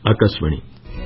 ଆକାଶବାଣୀ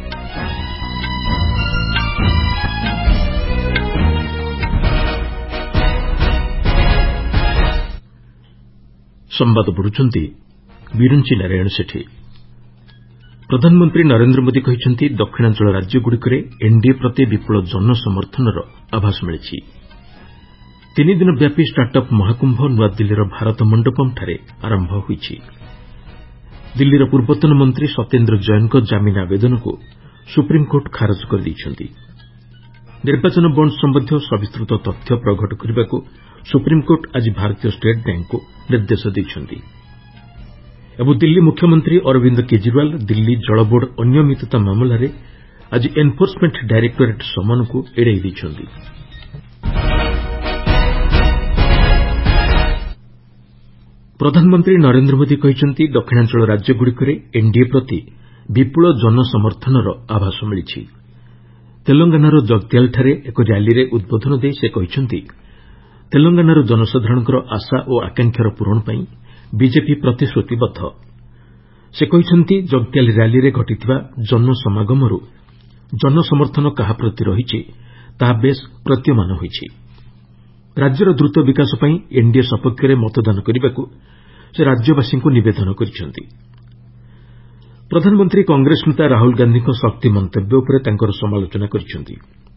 ସମ୍ବାଦ ପଢୁଛନ୍ତି ବିରଞ୍ଚି ନାରାୟଣ ସେଠୀ। ପ୍ରଧାନମନ୍ତ୍ରୀ ନରେନ୍ଦ୍ର ମୋଦି କହିଛନ୍ତି ଦକ୍ଷିଣାଞ୍ଚଳ ରାଜ୍ୟଗୁଡ଼ିକରେ ଏନ୍ଡିଏ ପ୍ରତି ବିପୁଳ ଜନସମର୍ଥନର ଆଭାସ ମିଳିଛି। 3 ଦିନ ବ୍ୟାପୀ ଷ୍ଟାର୍ଟଅପ୍ ମହାକୁମ୍ଭ ନୂଆଦିଲ୍ଲୀର ଭାରତ ମଣ୍ଡପମ୍ଠାରେ ଆରମ୍ଭ ହୋଇଛି। ଦିଲ୍ଲୀର ପୂର୍ବତନ ମନ୍ତ୍ରୀ ସତ୍ୟେନ୍ଦ୍ର ଜୈନଙ୍କ ଜାମିନ ଆବେଦନକୁ ସୁପ୍ରିମ୍କୋର୍ଟ ଖାରଜ କରିଦେଇଛନ୍ତି। ନିର୍ବାଚନ ବଣ୍ଡ୍ ସମ୍ବନ୍ଧୀୟ ସବିସ୍ତୃତ ତଥ୍ୟ ପ୍ରଘଟ କରିବାକୁ ସୁପ୍ରିମ୍କୋର୍ଟ ଆଜି ଭାରତୀୟ ଷ୍ଟେଟ୍ ବ୍ୟାଙ୍କ୍କୁ ନିର୍ଦ୍ଦେଶ ଦେଇଛନ୍ତି। ଏବଂ ଦିଲ୍ଲୀ ମୁଖ୍ୟମନ୍ତ୍ରୀ ଅରବିନ୍ଦ କେଜରିୱାଲ ଦିଲ୍ଲୀ ଜଳବୋର୍ଡ ଅନିୟମିତତା ମାମଲାରେ ଆଜି ଏନ୍ଫୋର୍ସମେଣ୍ଟ ଡାଇରେକ୍ଟୋରେଟ୍ ସମନକୁ ଏଡ଼ାଇ ଦେଇଛନ୍ତି। ପ୍ରଧାନମନ୍ତ୍ରୀ ନରେନ୍ଦ୍ର ମୋଦି କହିଛନ୍ତି ଦକ୍ଷିଣାଞ୍ଚଳ ରାଜ୍ୟଗୁଡ଼ିକରେ ଏନ୍ଡିଏ ପ୍ରତି ବିପୁଳ ଜନସମର୍ଥନର ଆଭାସ ମିଳିଛି। ତେଲଙ୍ଗାନାର ଜଗତ୍ୟାଲଠାରେ ଏକ ର୍ୟାଲିରେ ଉଦ୍ବୋଧନ ଦେଇ ସେ କହିଛନ୍ତି ତେଲଙ୍ଗାନାର ଜନସାଧାରଣଙ୍କର ଆଶା ଓ ଆକାଂକ୍ଷାର ପୂରଣ ପାଇଁ ବିଜେପି ପ୍ରତିଶ୍ରତିବଦ୍ଧ। ସେ କହିଛନ୍ତି ଜଗତ୍ୟାଲ ର୍ୟାଲିରେ ଘଟିଥିବା ଜନସମାଗମରୁ ଜନସମର୍ଥନ କାହା ପ୍ରତି ରହିଛି ତାହା ବେଶ୍ ପ୍ରତୀୟମାନ ହୋଇଛି। ରାଜ୍ୟର ଦ୍ରୁତ ବିକାଶ ପାଇଁ ଏନ୍ଡିଏ ସପକ୍ଷରେ ମତଦାନ କରିବାକୁ ସେ ରାଜ୍ୟବାସୀଙ୍କୁ ନିବେଦନ କରିଛନ୍ତି। ପ୍ରଧାନମନ୍ତ୍ରୀ କଂଗ୍ରେସ ନେତା ରାହୁଲ ଗାନ୍ଧିଙ୍କ ଶକ୍ତି ମନ୍ତବ୍ୟ ଉପରେ ତାଙ୍କର ସମାଲୋଚନା କରିଛନ୍ତି।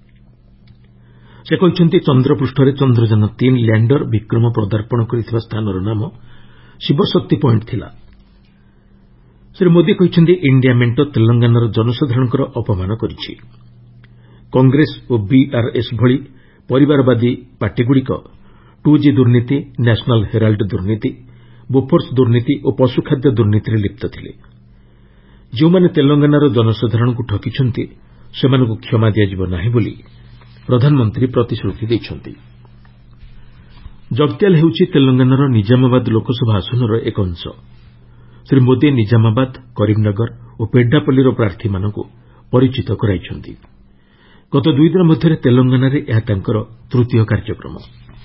ସେ କହିଛନ୍ତି ଚନ୍ଦ୍ରପୃଷ୍ଠରେ ଚନ୍ଦ୍ରଯାନ-3 ଲ୍ୟାଣ୍ଡର ବିକ୍ରମ ପଦାର୍ପଣ କରିଥିବା ସ୍ଥାନର ନାମ ଶିବଶକ୍ତି ପଏଣ୍ଟ ଥିଲା। ଶ୍ରୀ ମୋଦି କହିଛନ୍ତି ଇଣ୍ଡିଆ ମେଣ୍ଟ ତେଲଙ୍ଗାନାର ଜନସାଧାରଣଙ୍କର ଅପମାନ କରିଛି। କଂଗ୍ରେସ ଓ ବିଆର୍ଏସ୍ ଭଳି ପରିବାରବାଦୀ ପାର୍ଟିଗୁଡ଼ିକ 2G ଦୁର୍ନୀତି, ନ୍ୟାସନାଲ୍ ହେରାଲ୍ଡ ଦୁର୍ନୀତି, ବୋଫର୍ସ ଦୁର୍ନୀତି ଓ ପଶୁଖାଦ୍ୟ ଦୁର୍ନୀତିରେ ଲିପ୍ତ ଥିଲେ। ଯେଉଁମାନେ ତେଲଙ୍ଗାନାର ଜନସାଧାରଣଙ୍କୁ ଠକିଛନ୍ତି ସେମାନଙ୍କୁ କ୍ଷମା ଦିଆଯିବ ନାହିଁ ବୋଲି ପ୍ରଧାନମନ୍ତ୍ରୀ ପ୍ରତିଶ୍ରୁତି ଦେଇଛନ୍ତି। ଜଗତ୍ୟାଲ ହେଉଛି ତେଲଙ୍ଗାନାର ନିଜାମାବାଦ ଲୋକସଭା ଆସନର ଏକ ଅଂଶ। ଶ୍ରୀ ମୋଦି ନିଜାମାବାଦ, କରିମନଗର ଓ ପେଡ୍ଡାପଲ୍ଲୀର ପ୍ରାର୍ଥୀମାନଙ୍କୁ ପରିଚିତ କରାଇଛନ୍ତି। ଗତ 2 ଦିନ ମଧ୍ୟରେ ତେଲଙ୍ଗାନାରେ ଏହା ତାଙ୍କର ତୃତୀୟ କାର୍ଯ୍ୟକ୍ରମ।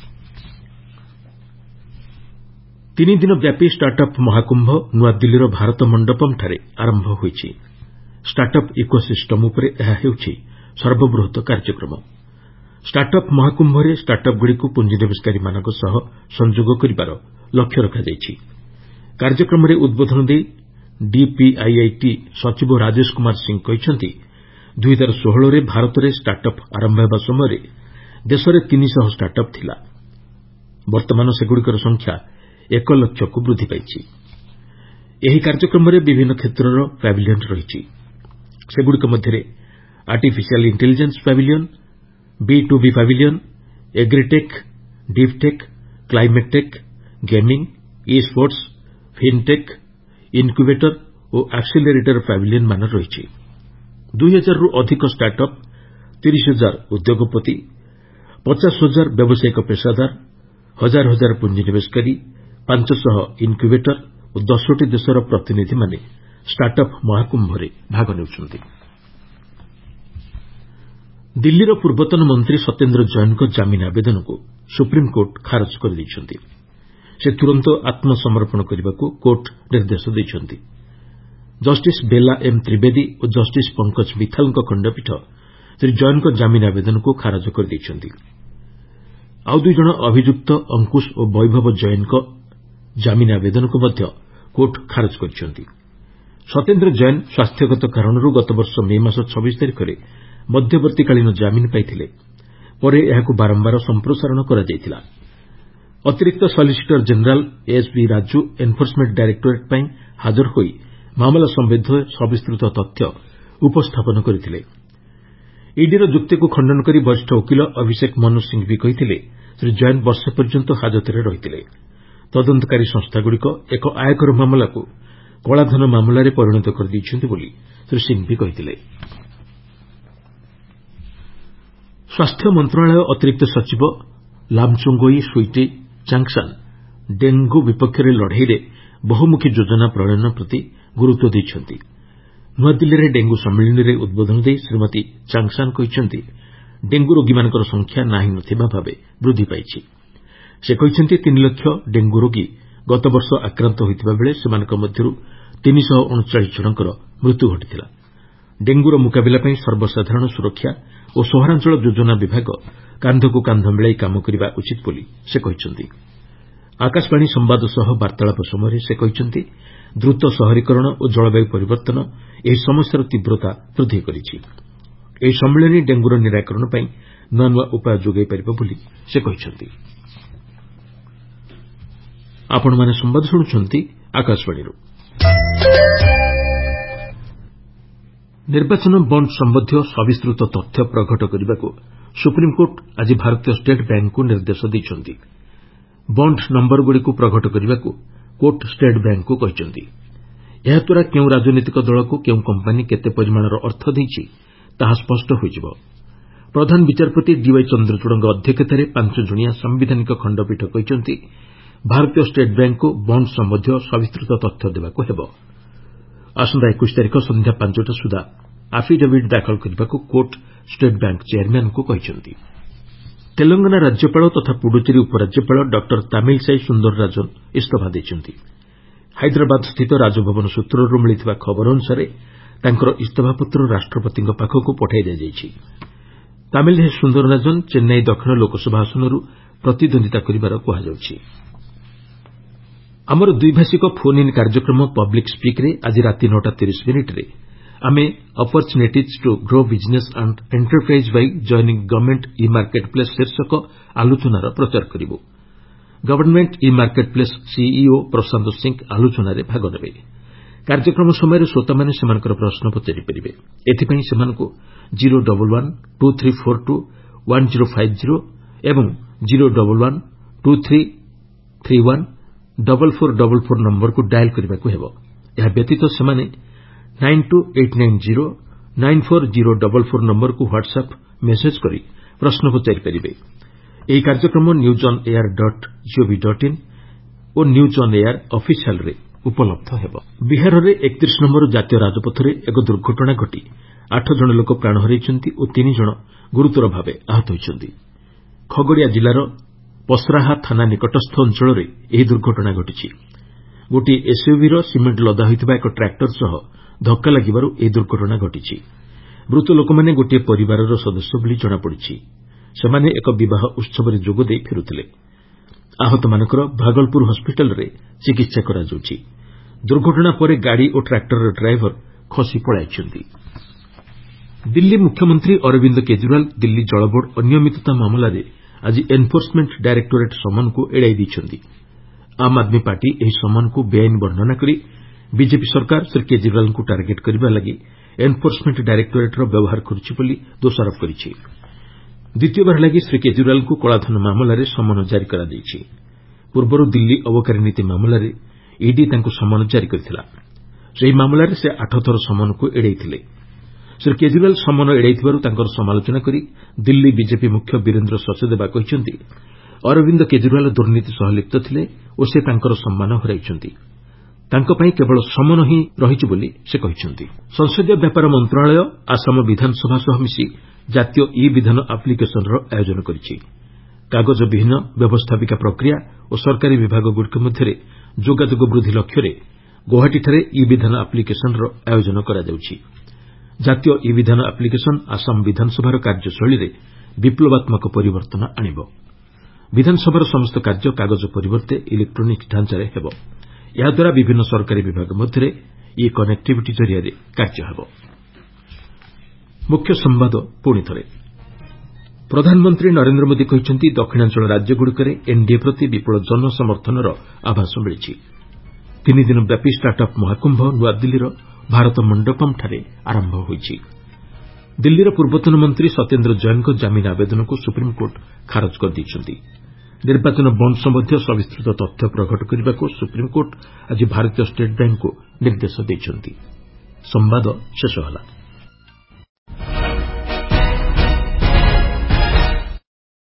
3 ଦିନ ବ୍ୟାପୀ ଷ୍ଟାର୍ଟଅପ୍ ମହାକୁମ୍ଭ ନୂଆଦିଲ୍ଲୀର ଭାରତ ମଣ୍ଡପମ୍ଠାରେ ଆରମ୍ଭ ହୋଇଛି। ଷ୍ଟାର୍ଟଅପ୍ ଇକୋସିଷ୍ଟମ୍ ଉପରେ ଏହା ହେଉଛି ସର୍ବବୃହତ୍ କାର୍ଯ୍ୟକ୍ରମ। ଷ୍ଟାର୍ଟଅପ୍ ମହାକୁମ୍ଭରେ ଷ୍ଟାର୍ଟଅପ୍ଗୁଡ଼ିକୁ ପୁଞ୍ଜିନିବେଶକାରୀମାନଙ୍କ ସହ ସଂଯୋଗ କରିବାର ଲକ୍ଷ୍ୟ ରଖାଯାଇଛି। କାର୍ଯ୍ୟକ୍ରମରେ ଉଦ୍ବୋଧନ ଦେଇ ଡିପିଆଇଆଇଟି ସଚିବ ରାଜେଶ କୁମାର ସିଂ କହିଛନ୍ତି 2016ରେ ଭାରତରେ ଷ୍ଟାର୍ଟଅପ୍ ଆରମ୍ଭ ହେବା ସମୟରେ ଦେଶରେ 300 ଷ୍ଟାର୍ଟଅପ୍ ଥିଲା। ବର୍ତ୍ତମାନ ସେଗୁଡ଼ିକର ସଂଖ୍ୟା 1 ଲକ୍ଷକୁ ବୃଦ୍ଧି ପାଇଛି। ଏହି କାର୍ଯ୍ୟକ୍ରମରେ ବିଭିନ୍ନ କ୍ଷେତ୍ରର ପ୍ୟାଭିଲିୟନ୍ ରହିଛି। ସେଗୁଡ଼ିକ ମଧ୍ୟରେ artificial intelligence pavilion, B2B pavilion, agritech, deeptech, climate tech, gaming, esports, fintech, incubator ଓ ଆକ୍ସିଲେରେଟର ପ୍ୟାଭିଲିୟନ୍ ମାନ ରହିଛି। 2000ରୁ ଅଧିକ ଷ୍ଟାର୍ଟଅପ୍, 30,000 ଉଦ୍ୟୋଗପତି, 50,000 ବ୍ୟବସାୟିକ ପେସାଦାର, 1,000 ପୁଞ୍ଜିନିବେଶକାରୀ, 500 ଇନ୍କ୍ୟୁବେଟର ଓ 10ଟି ଦେଶର ପ୍ରତିନିଧିମାନେ ଷ୍ଟାର୍ଟଅପ୍ ମହାକୁମ୍ଭରେ ଭାଗ ନେଉଛନ୍ତି। ଦିଲ୍ଲୀର ପୂର୍ବତନ ମନ୍ତ୍ରୀ ସତ୍ୟେନ୍ଦ୍ର ଜୈନଙ୍କ ଜାମିନ ଆବେଦନକୁ ସୁପ୍ରିମ୍କୋର୍ଟ ଖାରଜ କରିଦେଇଛନ୍ତି। ସେ ତୁରନ୍ତ ଆତ୍ମସମର୍ପଣ କରିବାକୁ କୋର୍ଟ ନିର୍ଦ୍ଦେଶ ଦେଇଛନ୍ତି। ଜଷ୍ଟିସ୍ ବେଲା ଏମ୍ ତ୍ରିବେଦୀ ଓ ଜଷ୍ଟିସ୍ ପଙ୍କଜ ମିଥାଲଙ୍କ ଖଣ୍ଡପୀଠ ଶ୍ରୀ ଜୈନଙ୍କ ଜାମିନ ଆବେଦନକୁ ଖାରଜ କରିଦେଇଛନ୍ତି। ଆଉ 2 ଜଣ ଅଭିଯୁକ୍ତ ଅଙ୍କୁଶ ଓ ବୈଭବ ଜୈନଙ୍କ ଜାମିନ ଆବେଦନକୁ ମଧ୍ୟ କୋର୍ଟ ଖାରଜ କରିଛନ୍ତି। ସତ୍ୟେନ୍ଦ୍ର ଜୈନ ସ୍ୱାସ୍ଥ୍ୟଗତ କାରଣରୁ ଗତବର୍ଷ ମେ ମାସ 26 ତାରିଖରେ ମଧ୍ୟବର୍ତ୍ତୀକାଳୀନ ଜାମିନ ପାଇଥିଲେ। ପରେ ଏହାକୁ ବାରମ୍ବାର ସମ୍ପ୍ରସାରଣ କରାଯାଇଥିଲା। ଅତିରିକ୍ତ solicitor general S V Raju enforcement directorate ପାଇଁ ହାଜର ହୋଇ ମାମଲା ସମ୍ବନ୍ଧୀୟ ସବିସ୍ତୃତ ତଥ୍ୟ ଉପସ୍ଥାପନ କରିଥିଲେ। ଇଡିର ଯୁକ୍ତିକୁ ଖଣ୍ଡନ କରି ବରିଷ୍ଠ ଓକିଲ ଅଭିଷେକ ମନୁ ସିଂଘଭି କହିଥିଲେ ଶ୍ରୀ ଜୈନ ବର୍ଷେ ପର୍ଯ୍ୟନ୍ତ ହାଜତରେ ରହିଥିଲେ। ତଦନ୍ତକାରୀ ସଂସ୍ଥାଗୁଡ଼ିକ ଏକ ଆୟକର ମାମଲାକୁ କଳାଧନ ମାମଲାରେ ପରିଣତ କରିଦେଇଛନ୍ତି ବୋଲି ଶ୍ରୀ ସିଂଘଭି କହିଥିଲେ। ସ୍ୱାସ୍ଥ୍ୟ ମନ୍ତ୍ରଣାଳୟ ଅତିରିକ୍ତ ସଚିବ ଲାମ୍ଚୁଙ୍ଗୋଇ ସୁଇଟି ଚାଙ୍ଗସାନ୍ ଡେଙ୍ଗୁ ବିପକ୍ଷରେ ଲଢ଼େଇରେ ବହୁମୁଖୀ ଯୋଜନା ପ୍ରଣୟନ ପ୍ରତି ଗୁରୁତ୍ୱ ଦେଇଛନ୍ତି। ନୂଆଦିଲ୍ଲୀରେ ଡେଙ୍ଗୁ ସମ୍ମିଳନୀରେ ଉଦ୍ବୋଧନ ଦେଇ ଶ୍ରୀମତୀ ଚାଙ୍ଗସାନ୍ କହିଛନ୍ତି ଡେଙ୍ଗୁ ରୋଗୀମାନଙ୍କର ସଂଖ୍ୟା ନାହିଁ ନଥିବା ଭାବେ ବୃଦ୍ଧି ପାଇଛି। ସେ କହିଛନ୍ତି 3 ଲକ୍ଷ ଡେଙ୍ଗୁ ରୋଗୀ ଗତବର୍ଷ ଆକ୍ରାନ୍ତ ହୋଇଥିବା ବେଳେ ସେମାନଙ୍କ ମଧ୍ୟରୁ 339 ଜଣଙ୍କର ମୃତ୍ୟୁ ଘଟିଥିଲା। ଡେଙ୍ଗୁର ମୁକାବିଲା ପାଇଁ ସର୍ବସାଧାରଣ ସୁରକ୍ଷା ଓ ସହରାଞ୍ଚଳ ଯୋଜନା ବିଭାଗ କାନ୍ଧକୁ କାନ୍ଧ ମିଳାଇ କାମ କରିବା ଉଚିତ ବୋଲି ସେ କହିଛନ୍ତି। ଆକାଶବାଣୀ ସମ୍ଭାଦ ସହ ବାର୍ତ୍ତାଳାପ ସମୟରେ ସେ କହିଛନ୍ତି ଦ୍ରୁତ ସହରୀକରଣ ଓ ଜଳବାୟୁ ପରିବର୍ତ୍ତନ ଏହି ସମସ୍ୟାର ତୀବ୍ରତା ବୃଦ୍ଧି କରିଛି। ଏହି ସମ୍ମିଳନୀ ଡେଙ୍ଗୁର ନିରାକରଣ ପାଇଁ ନୂଆ ନୂଆ ଉପାୟ ଯୋଗାଇ ପାରିବ ବୋଲି ସେ କହିଛନ୍ତି। ନିର୍ବାଚନ ବଣ୍ଡ ସମ୍ବନ୍ଧୀୟ ସବିସ୍ତୃତ ତଥ୍ୟ ପ୍ରଘଟ କରିବାକୁ ସୁପ୍ରିମ୍କୋର୍ଟ ଆଜି ଭାରତୀୟ ଷ୍ଟେଟ୍ ବ୍ୟାଙ୍କ୍କୁ ନିର୍ଦ୍ଦେଶ ଦେଇଛନ୍ତି। ବଣ୍ଡ ନମ୍ଘରଗୁଡ଼ିକୁ ପ୍ରଘଟ କରିବାକୁ କୋର୍ଟ ଷ୍ଟେଟ୍ ବ୍ୟାଙ୍କ୍କୁ କହିଛନ୍ତି। ଏହାଦ୍ୱାରା କେଉଁ ରାଜନୈତିକ ଦଳକୁ କେଉଁ କମ୍ପାନୀ କେତେ ପରିମାଣର ଅର୍ଥ ଦେଇଛି ତାହା ସ୍ୱଷ୍ଟ ହୋଇଯିବ। ପ୍ରଧାନ ବିଚାରପତି ଡିୱାଇ ଚନ୍ଦ୍ରଚୂଡ଼ଙ୍କ ଅଧ୍ୟକ୍ଷତାରେ 5 ଜଣିଆ ସାମ୍ବିଧାନିକ ଖଣ୍ଡପୀଠ କହିଛନ୍ତି ଭାରତୀୟ ଷ୍ଟେଟ୍ ବ୍ୟାଙ୍କ୍କୁ ବଣ୍ଡ ସମ୍ବନ୍ଧୀୟ ସବିସ୍ତୃତ ତଥ୍ୟ ଦେବାକୁ ହେବ। ଆସନ୍ତା 21 ତାରିଖ ସନ୍ଧ୍ୟା 5ଟା ସୁଦ୍ଧା ଆଫିଡେଭିଟ୍ ଦାଖଲ କରିବାକୁ କୋର୍ଟ ଷ୍ଟେଟ୍ ବ୍ୟାଙ୍କ୍ ଚେୟାରମ୍ୟାନ୍ଙ୍କୁ କହିଛନ୍ତି। ତେଲଙ୍ଗନା ରାଜ୍ୟପାଳ ତଥା ପୁଡୁଚେରୀ ଉପରାଜ୍ୟପାଳ ଡକ୍ଟର ତାମିଲସାଇ ସୁନ୍ଦରରାଜନ ଇସ୍ତଫା ଦେଇଛନ୍ତି। ହାଇଦ୍ରାବାଦସ୍ଥିତ ରାଜଭବନ ସୂତ୍ରରୁ ମିଳିଥିବା ଖବର ଅନୁସାରେ ତାଙ୍କର ଇସ୍ତଫାପତ୍ର ରାଷ୍ଟ୍ରପତିଙ୍କ ପାଖକୁ ପଠାଇ ଦିଆଯାଇଛି। ତାମିଲସାଇ ସୁନ୍ଦରରାଜନ ଚେନ୍ନାଇ ଦକ୍ଷିଣ ଲୋକସଭା ଆସନରୁ ପ୍ରତିଦ୍ୱନ୍ଦିତା କରିବାର କୁହାଯାଉଛି। ଆମର ଦ୍ୱିଭାଷିକ ଫୋନ୍ ଇନ୍ କାର୍ଯ୍ୟକ୍ରମ ପବ୍ଲିକ୍ ସ୍ୱିକ୍ରେ ଆଜି ରାତି 9:30ରେ ଆମେ opportunities to grow business and enterprise by joining government e marketplace ଶୀର୍ଷକ ଆଲୋଚନାର ପ୍ରଚାର କରିବୁ। Government e marketplace CEO Prashant Singh ଆଲୋଚନାରେ ଭାଗ ନେବେ। କାର୍ଯ୍ୟକ୍ରମ ସମୟରେ ଶ୍ରୋତାମାନେ ସେମାନଙ୍କର ପ୍ରଶ୍ନ ପଚାରିପାରିବେ। ଏଥିପାଇଁ ସେମାନଙ୍କୁ 011-2342-1050 ଏବଂ 011-2331-4444 ନମ୍ବରକୁ ଡାଏଲ୍ କରିବାକୁ ହେବ। ଏହା ବ୍ୟତୀତ ସେମାନେ 9289094044 ନମ୍ବରକୁ ହ୍ୱାଟ୍ସଆପ୍ ମେସେଜ୍ କରି ପ୍ରଶ୍ନ ପଚାରିପାରିବେ। ଏହି କାର୍ଯ୍ୟକ୍ରମ ନ୍ୟୁଜ୍ ଅନ୍ ଏୟାର୍ .gov.in ଓ ନ୍ୟୁଜ୍ ଅନ୍ ଏୟାର୍ ଅଫିସିଆଲ୍ରେ ଉପଲବ୍ଧ ହେବ। ବିହାରରେ 31 ନମ୍ବର ଜାତୀୟ ରାଜପଥରେ ଏକ ଦୁର୍ଘଟଣା ଘଟି 8 ଜଣ ଲୋକ ପ୍ରାଣ ହରାଇଛନ୍ତି ଓ 3 ଜଣ ଗୁରୁତର ଭାବେ ଆହତ ହୋଇଛନ୍ତି। ଖଗଡ଼ିଆ ଜିଲ୍ଲାର ପସରାହା ଥାନା ନିକଟସ୍ଥ ଅଞ୍ଚଳରେ ଏହି ଦୁର୍ଘଟଣା ଘଟିଛି। ଗୋଟିଏ ଏସ୍ୟୁଭିର ସିମେଣ୍ଟ ଲଦା ହୋଇଥିବା ଏକ ଟ୍ରାକ୍ଟର ସହ ଧକ୍କା ଲାଗିବାରୁ ଏହି ଦୁର୍ଘଟଣା ଘଟିଛି। ମୃତ ଲୋକମାନେ ଗୋଟିଏ ପରିବାରର ସଦସ୍ୟ ବୋଲି ଜଣାପଡ଼ିଛି। ସେମାନେ ଏକ ବିବାହ ଉତ୍ସବରେ ଯୋଗଦେଇ ଫେରୁଥିଲେ। ଆହତମାନଙ୍କର ଭାଗଲପୁର ହସ୍କିଟାଲ୍ରେ ଚିକିତ୍ସା କରାଯାଉଛି। ଦୁର୍ଘଟଣା ପରେ ଗାଡ଼ି ଓ ଟ୍ରାକ୍ଟରର ଡ୍ରାଇଭର ଖସି ପଳାଇଛନ୍ତି। ଦିଲ୍ଲୀ ମୁଖ୍ୟମନ୍ତ୍ରୀ ଅରବିନ୍ଦ କେଜରିୱାଲ ଦିଲ୍ଲୀ ଜଳବୋର୍ଡ ଅନିୟମିତତା ମାମଲାରେ ଆଜି ଏନ୍ଫୋର୍ସମେଣ୍ଟ ଡାଇରେକ୍ଟୋରେଟ୍ ସମନକୁ ଏଡ଼ାଇ ଦେଇଛନ୍ତି। ଆମ୍ ଆଦମୀ ପାର୍ଟି ଏହି ସମନକୁ ବେଆଇନ ବର୍ଷ୍ଣନା କରି ବିଜେପି ସରକାର ଶ୍ରୀ କେଜରିୱାଲଙ୍କୁ ଟାର୍ଗେଟ୍ କରିବା ଲାଗି ଏନ୍ଫୋର୍ସମେଣ୍ଟ ଡାଇରେକ୍ଟୋରେଟ୍ର ବ୍ୟବହାର କରୁଛି ବୋଲି ଦୋଷାରୋପ କରିଛି। ଦ୍ୱିତୀୟବାର ଲାଗି ଶ୍ରୀ କେଜରିୱାଲଙ୍କୁ କଳାଧନ ମାମଲାରେ ସମନ ଜାରି କରାଯାଇଛି। ପୂର୍ବରୁ ଦିଲ୍ଲୀ ଅବକାରୀ ନୀତି ମାମଲାରେ ଇଡି ତାଙ୍କୁ ସମନ ଜାରି କରିଥିଲା। ସେହି ମାମଲାରେ ସେ 8 ଥର ସମନକୁ ଏଡ଼ାଇଥିଲେ। ଶ୍ରୀ କେଜରିୱାଲ ସମନ ଏଡ଼ାଇଥିବାରୁ ତାଙ୍କର ସମାଲୋଚନା କରି ଦିଲ୍ଲୀ ବିଜେପି ମୁଖ୍ୟ ବୀରେନ୍ଦ୍ର ସଚଦେବା କହିଛନ୍ତି ଅରବିନ୍ଦ କେଜରିୱାଲ ଦୁର୍ନୀତି ସହ ଲିପ୍ତ ଥିଲେ ଓ ସେ ତାଙ୍କର ସମ୍ମାନ ହରାଇଛନ୍ତି। ତାଙ୍କ ପାଇଁ କେବଳ ସମନ ହିଁ ରହିଛି ବୋଲି ସେ କହିଛନ୍ତି। ସଂସଦୀୟ ବ୍ୟାପାର ମନ୍ତ୍ରଣାଳୟ ଆସାମ ବିଧାନସଭା ସହ ମିଶି ଜାତୀୟ ଇ ବିଧାନ ଆପ୍ଲିକେସନ୍ର ଆୟୋଜନ କରିଛି। କାଗଜବିହୀନ ବ୍ୟବସ୍ଥାପିକା ପ୍ରକ୍ରିୟା ଓ ସରକାରୀ ବିଭାଗଗୁଡ଼ିକ ମଧ୍ୟରେ ଯୋଗାଯୋଗ ବୃଦ୍ଧି ଲକ୍ଷ୍ୟରେ ଗୌହାଟୀଠାରେ ଇ ବିଧାନ ଆପ୍ଲିକେସନ୍ର ଆୟୋଜନ କରାଯାଉଛି। ଜାତୀୟ ଇ ବିଧାନ ଆପ୍ଲିକେସନ୍ ଆସାମ ବିଧାନସଭାର କାର୍ଯ୍ୟଶୈଳୀରେ ବିପ୍ଳବାତ୍ମକ ପରିବର୍ତ୍ତନ ଆଣିବ। ବିଧାନସଭାର ସମସ୍ତ କାର୍ଯ୍ୟ କାଗଜ ପରିବର୍ତ୍ତେ ଇଲେକ୍ଟ୍ରୋନିକ୍ ଢାଞ୍ଚାରେ ହେବ। ଏହାଦ୍ୱାରା ବିଭିନ୍ନ ସରକାରୀ ବିଭାଗ ମଧ୍ୟରେ ଇ କନେକ୍ଟିଭିଟି ଜରିଆରେ କାର୍ଯ୍ୟ ହେବ। ମୁଖ୍ୟ ସମ୍ବାଦ ପୁଣିଥରେ ପ୍ରଧାନମନ୍ତ୍ରୀ ନରେନ୍ଦ୍ର ମୋଦି କହିଛନ୍ତି ଦକ୍ଷିଣାଞ୍ଚଳ ରାଜ୍ୟଗୁଡ଼ିକରେ ଏନ୍ଡିଏ ପ୍ରତି ବିପୁଳ ଜନସମର୍ଥନର ଆଭାସ ମିଳିଛି। 3 ଦିନ ବ୍ୟାପୀ ଷ୍ଟାର୍ଟଅପ୍ ମହାକୁମ୍ଭ ନୂଆଦିଲ୍ଲୀର ଭାରତ ମଣ୍ଡପମ୍ଠାରେ ଆରମ୍ଭ ହୋଇଛି। ଦିଲ୍ଲୀର ପୂର୍ବତନ ମନ୍ତ୍ରୀ ସତ୍ୟେନ୍ଦ୍ର ଜୈନଙ୍କ ଜାମିନ ଆବେଦନକୁ ସୁପ୍ରିମ୍କୋର୍ଟ ଖାରଜ କରିଦେଇଛନ୍ତି। ନିର୍ବାଚନ ବଣ୍ଡ ସମ୍ବନ୍ଧୀୟ ସବିସ୍ତୃତ ତଥ୍ୟ ପ୍ରଘଟ କରିବାକୁ ସୁପ୍ରିମ୍କୋର୍ଟ ଆଜି ଭାରତୀୟ ଷ୍ଟେଟ୍ ବ୍ୟାଙ୍କ୍କୁ ନିର୍ଦ୍ଦେଶ ଦେଇଛନ୍ତି।